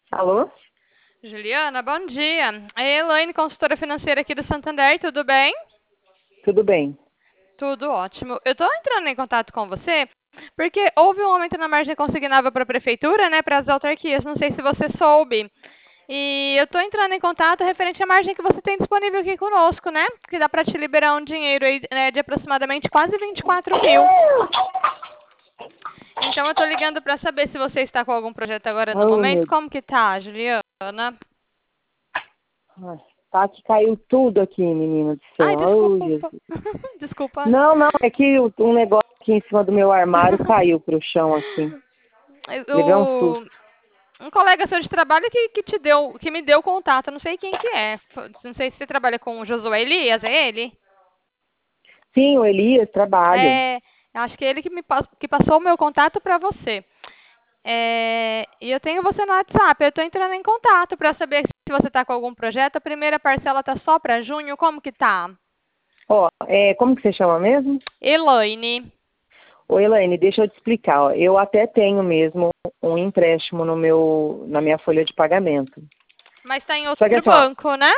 Alô? Juliana, bom dia. É a Elaine, consultora financeira aqui do Santander, tudo bem? Tudo bem? Tudo ótimo. Eu estou entrando em contato com você porque houve um aumento na margem consignável para a prefeitura, né, para as autarquias. Não sei se você soube. E eu estou entrando em contato referente à margem que você tem disponível aqui conosco, né? Que dá para te liberar um dinheiro aí, né, de aproximadamente quase 24 mil. Então eu estou ligando para saber se você está com algum projeto agora no Oh, momento. meu Como que tá, Juliana? Deus. Tá que caiu tudo aqui, menina do Ai, céu. Oh, desculpa. Jesus. Desculpa. Não, não, é que um negócio aqui em cima do meu armário caiu pro chão, assim. Levei um O, susto. um colega seu de trabalho que me deu contato, não sei quem que é. Não sei se você trabalha com o Josué Elias, é ele? Sim, o Elias, trabalho. É, acho que é ele que passou o meu contato para você. E eu tenho você no WhatsApp, eu estou entrando em contato para saber se você está com algum projeto. A primeira parcela está só para junho, como que tá? Ó, como que você chama mesmo? Elaine. Ô, Elaine, deixa eu te explicar. Ó. Eu até tenho mesmo um empréstimo na minha folha de pagamento. Mas está em Só que outro assim, ó, banco, né?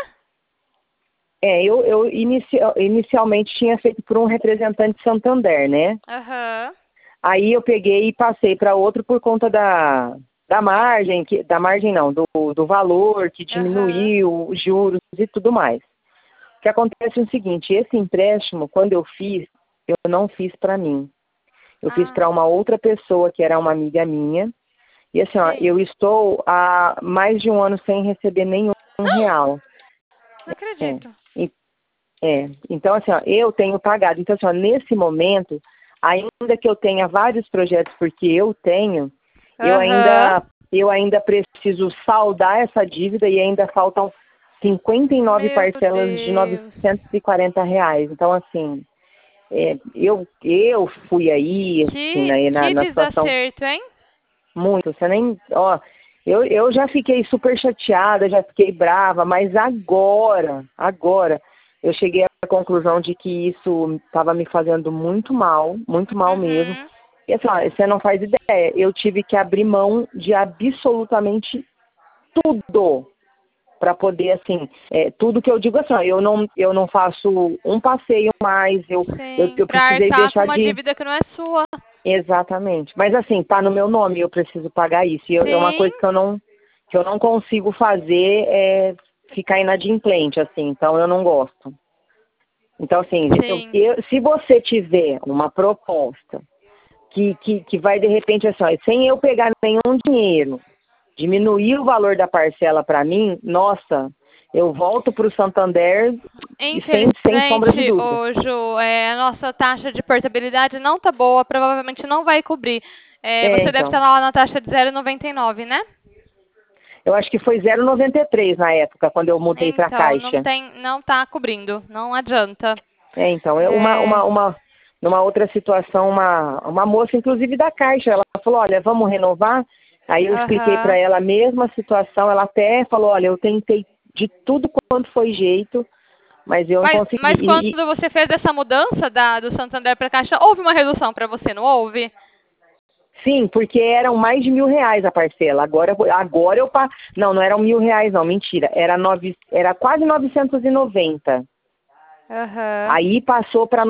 inicialmente tinha feito por um representante Santander, né? Aham. Aí eu peguei e passei para outro por conta da margem, da margem não, do valor que Aham. diminuiu, os juros e tudo mais. O que acontece é o seguinte, esse empréstimo, quando eu fiz, eu não fiz para mim. Eu fiz Ah, para uma outra pessoa que era uma amiga minha. E assim, ó, sim. eu estou há mais de um ano sem receber nenhum real. Não É, acredito. e- então assim, ó, eu tenho pagado. Então assim, ó, nesse momento, ainda que eu tenha vários projetos, porque eu tenho, eu Aham. ainda, eu ainda preciso saldar essa dívida e ainda faltam 59 Meu parcelas de Deus. R$ 950. Então, assim, eu fui aí, assim, Que na situação desacerto, hein? muito. Você nem, ó, eu já fiquei super chateada, já fiquei brava, mas agora, eu cheguei à conclusão de que isso estava me fazendo muito mal mesmo. Uhum. E assim, ó, você não faz ideia, eu tive que abrir mão de absolutamente tudo para poder, assim, tudo que eu digo assim, ó, eu não faço um passeio mais, Sim, eu pra precisei arcar com deixar uma de. dívida que não é sua. Exatamente. Mas assim, tá no meu nome, eu preciso pagar isso. E é uma Sim, coisa que eu não consigo fazer é ficar inadimplente, assim, então eu não gosto. Então, assim, sim. se você tiver uma proposta que vai de repente assim, ó, sem eu pegar nenhum dinheiro, diminuir o valor da parcela para mim, nossa, eu volto para o Santander e sem sombra de Infelizmente, dúvida. ô Ju, a nossa taxa de portabilidade não tá boa, provavelmente não vai cobrir. Você deve estar Então. lá na taxa de 0,99, né? Eu acho que foi 0,93 na época, quando eu mudei para a Então, não Caixa. tem, não tá cobrindo, não adianta. Então, É, numa outra situação, uma moça, inclusive da Caixa, ela falou, olha, vamos renovar? Aí eu expliquei para aham. ela a mesma situação, ela até falou, olha, eu tentei de tudo quanto foi jeito, mas eu não consegui. Mas quando você fez essa mudança do Santander para Caixa, houve uma redução para você, não houve? Sim, porque eram mais de R$ 1.000 a parcela. Agora eu não, não eram R$ 1.000 não, mentira. Era quase 990. Aham. Aí passou para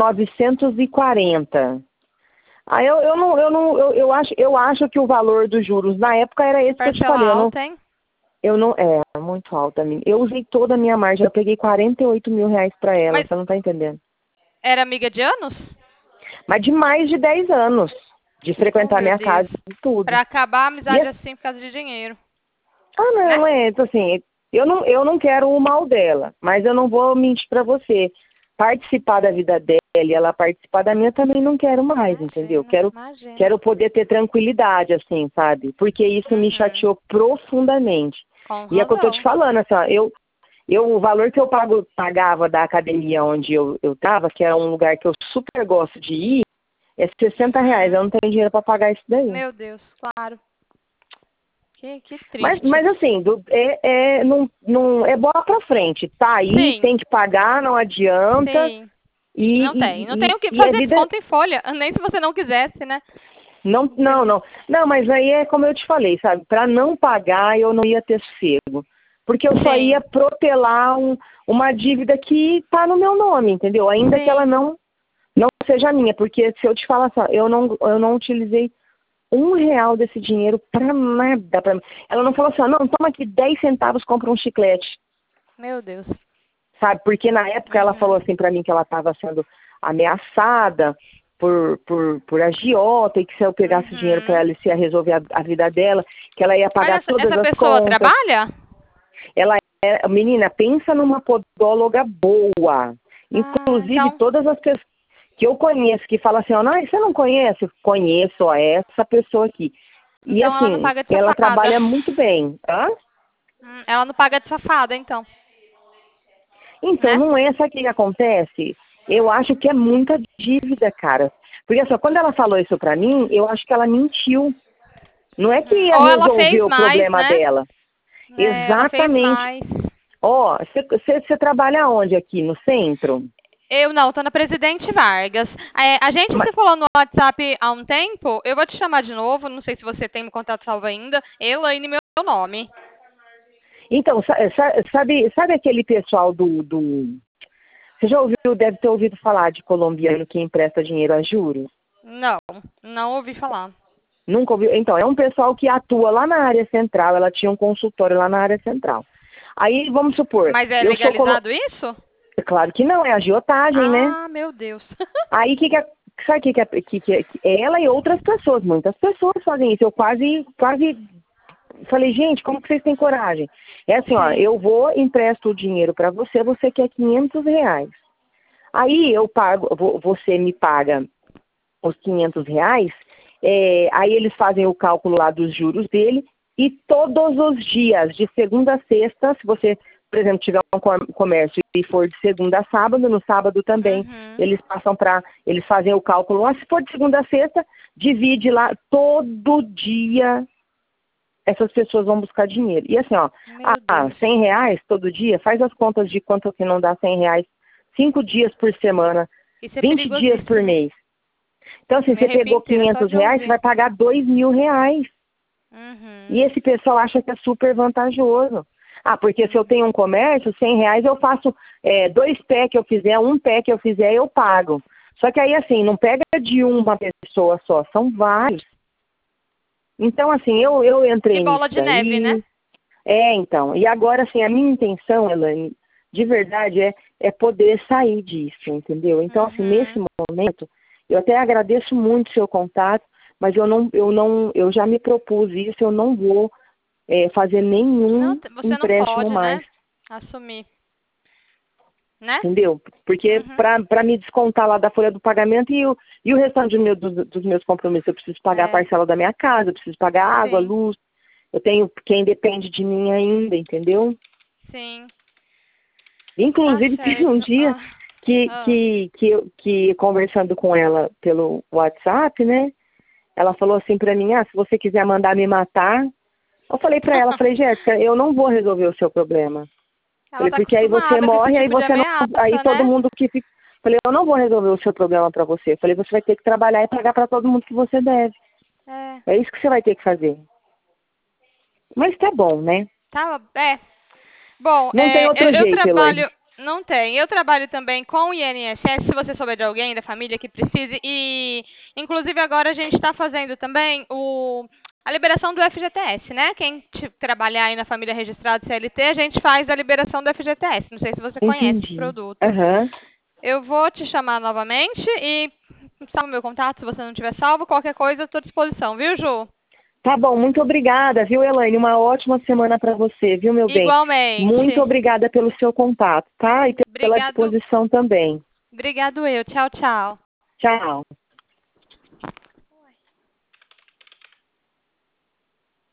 940. Aí eu acho que o valor dos juros na época era esse que eu te Parcela falei. alta, hein? Muito alta. Eu usei toda a minha margem. Eu peguei R$ 48.000 para ela. Mas Você não está entendendo? era amiga de anos? Mas de mais de 10 anos de Oh, frequentar meu minha Deus. casa e tudo. Para acabar a E amizade assim por causa de dinheiro, né? não é então, assim. Eu não quero o mal dela, mas eu não vou mentir para você. Participar da vida dela e ela participar da minha também não quero mais, entendeu? Imagina, imagina. Quero poder ter tranquilidade, assim, sabe? Porque isso me Uhum. chateou profundamente. Com E é o que eu tô te razão. falando, assim, ó, o valor que eu pagava da academia onde eu tava, que é um lugar que eu super gosto de ir, é R$ 60. Uhum. Eu não tenho dinheiro para pagar isso daí. Meu Deus, claro. Que Mas triste. assim, não, não, é bola pra frente. Tá aí, Sim, tem que pagar, não adianta. sim. E, Não tem. Não e, tem e, o que e a fazer vida, desconto em folha. Nem se você não quisesse, né? Não, não, não. Não, mas aí é como eu te falei, sabe? Para não pagar, eu não ia ter sossego. Porque eu só Sim. ia protelar uma dívida que tá no meu nome, entendeu? Ainda Sim. que ela não seja minha. Porque se eu te falar só, eu não utilizei R$ 1 desse dinheiro para nada. Ela não falou assim, ó, não, toma aqui 10 centavos, compra um chiclete. Meu Deus. Sabe? Porque na época ela falou assim para mim que ela estava sendo ameaçada por agiota e que se eu pegasse dinheiro para ela, isso ia resolver a vida dela, que ela ia Mas pagar todas essa as pessoa contas. trabalha? Ela é, menina, pensa numa podóloga boa. Inclusive, Então, todas as pessoas que eu conheço que falam assim, ó, não, você não conhece? Conheço, ó, essa pessoa aqui. E então ela não assim, paga de ela safada. trabalha muito bem. Hã? Ela não paga de safada, então, Então, né? não é, sabe o que acontece? Eu acho que é muita dívida, cara. Porque assim, quando ela falou isso pra mim, eu acho que ela mentiu. Não é que ia Ou ela fez resolver o mais, problema né? dela. É, ela fez Exatamente. mais. Ó, você trabalha onde aqui? No centro? Eu não, tô na Presidente Vargas. A gente Ma- se falou no WhatsApp há um tempo. Eu vou te chamar de novo. Não sei se você tem meu contato salvo ainda. Elaine, meu nome. Então, sabe aquele pessoal do... Você já ouviu, deve ter ouvido falar de colombiano que empresta dinheiro a juros? Não, não ouvi falar. Nunca ouviu? Então, é um pessoal que atua lá na área central. Ela tinha um consultório lá na área central. Aí, vamos supor, Mas é eu sou legalizado isso? Claro que não, é agiotagem, né? Ah, meu Deus. Aí, sabe o que ela e outras pessoas, muitas pessoas fazem isso. Eu quase falei, gente, como que vocês têm coragem? É assim, ó, Sim. eu vou, empresto o dinheiro para você, você quer R$ 500. Aí eu pago, você me paga os R$ 500, aí eles fazem o cálculo lá dos juros dele, e todos os dias, de segunda a sexta, se você, por exemplo, tiver um comércio e for de segunda a sábado, no sábado também, Uhum. eles fazem o cálculo lá, se for de segunda a sexta, divide lá, todo dia essas pessoas vão buscar dinheiro. E assim, ó, Meu Deus. R$ 100 todo dia, faz as contas de quanto que não dá R$ 100, 5 dias por semana, Isso é 20 dias por perigosíssimo. mês. Então, assim, Me você arrepio pegou inteira só de R$ 500, você ouvir. vai pagar R$ 2.000. E Uhum. esse pessoal acha que é super vantajoso. Ah, porque se eu tenho um comércio, R$ 100 eu faço 2 pé que eu fizer, um pé que eu fizer, eu pago. Só que aí, assim, não pega de uma pessoa só, são vários. Então, assim, eu E entrei nisso bola de neve, né? daí. Então, e agora, assim, a minha intenção, Elaine, de verdade, é poder sair disso, entendeu? Então, assim, nesse Uhum. momento, eu até agradeço muito o seu contato, mas eu já me propus isso, eu não vou fazer Não, nenhum você não empréstimo pode, mais, né? Assumir, né? entendeu? Porque Uhum. para me descontar lá da folha do pagamento e o restante dos meus compromissos, eu preciso pagar a É, parcela da minha casa, eu preciso pagar água, sim, luz, eu tenho quem depende de mim ainda, entendeu? sim. Tá Inclusive, teve um certo. dia Ah. que conversando com ela pelo WhatsApp, né? Ela falou assim pra mim, se você quiser mandar me matar. Eu falei pra ela, falei, Jéssica, eu não vou resolver o seu problema. Ela Falei, tá porque aí você acostumada com esse morre, aí tipo de você não. Aí ameaça, todo né? mundo que fica. Falei, eu não vou resolver o seu problema pra você. Falei, você vai ter que trabalhar e pagar pra todo mundo que você deve. É, É isso que você vai ter que fazer. Mas tá bom, né? tá, é. Bom, Não tem outro eu jeito, Elaine. trabalho, não tem, eu trabalho também com o INSS, se você souber de alguém da família que precise, e inclusive agora a gente está fazendo também a liberação do FGTS, né? Quem trabalhar aí na família registrada CLT, a gente faz a liberação do FGTS. Não sei se você conhece esse Entendi. produto. Aham. Eu vou te chamar novamente e salva meu contato, se você não tiver salvo, qualquer coisa eu estou à disposição, viu, Ju? Tá bom, muito obrigada, viu, Elaine? Uma ótima semana para você, viu, meu bem? Muito Igualmente. obrigada pelo seu contato, tá? E pela Obrigado, disposição também. obrigado eu. Tchau, tchau. Tchau.